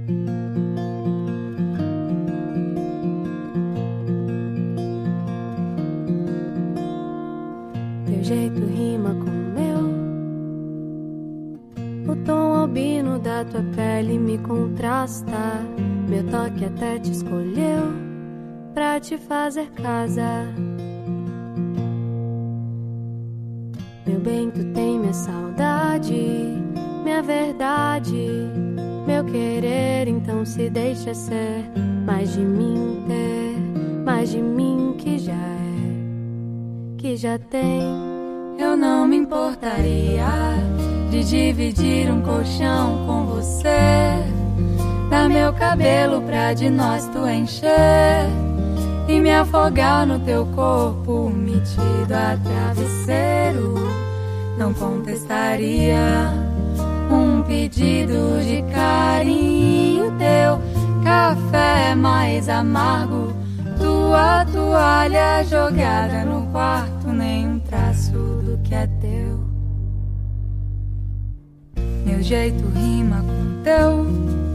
Teu jeito rima com o meu, o tom albino da tua pele me contrasta. Meu toque até te escolheu pra te fazer casa. Meu bem, tu tem minha saudade, minha verdade, meu querer. Então se deixa ser mais de mim, ter mais de mim que já é, que já tem. Eu não me importaria de dividir um colchão com você, dar meu cabelo pra de nós tu encher e me afogar no teu corpo metido a travesseiro. Não contestaria um pedido de carinho teu. Café mais amargo, tua toalha jogada no quarto, nem um traço do que é teu. Meu jeito rima com teu,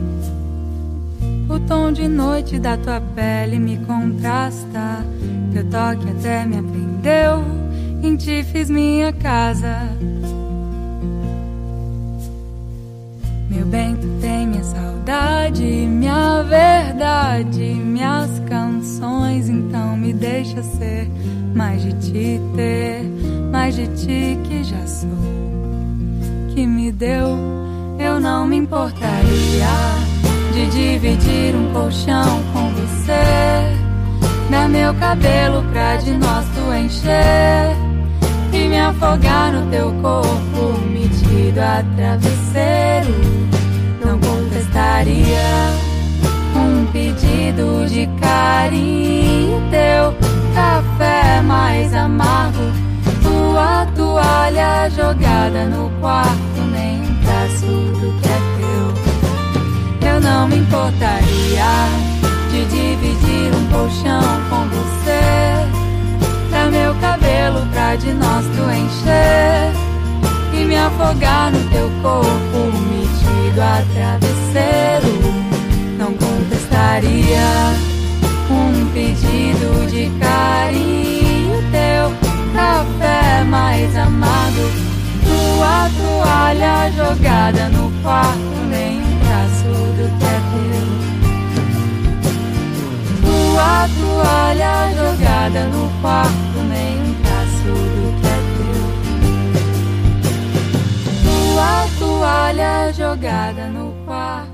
o tom de noite da tua pele me contrasta. Teu toque até me aprendeu, em ti fiz minha casa. Meu bem, tu tem minha saudade, minha verdade, minhas canções. Então me deixa ser mais de ti, ter mais de ti que já sou, que me deu. Eu não me importaria de dividir um colchão com você, dar meu cabelo pra de nós tu encher e me afogar no teu corpo metido a travesseiro. Não contestaria um pedido de carinho teu. Café mais amargo, tua toalha jogada no quarto, nem um traço do que é teu. Eu não me importaria de dividir um colchão com você, dar meu cabelo pra de nós tu encher e me afogar no teu corpo metido a travesseiro. Não contestaria um pedido de carinho teu. Café mais amargo, tua toalha jogada no quarto, nem um traço do que é teu. Tua toalha jogada no quarto, nem um traço do que é teu. Tua toalha jogada no quarto.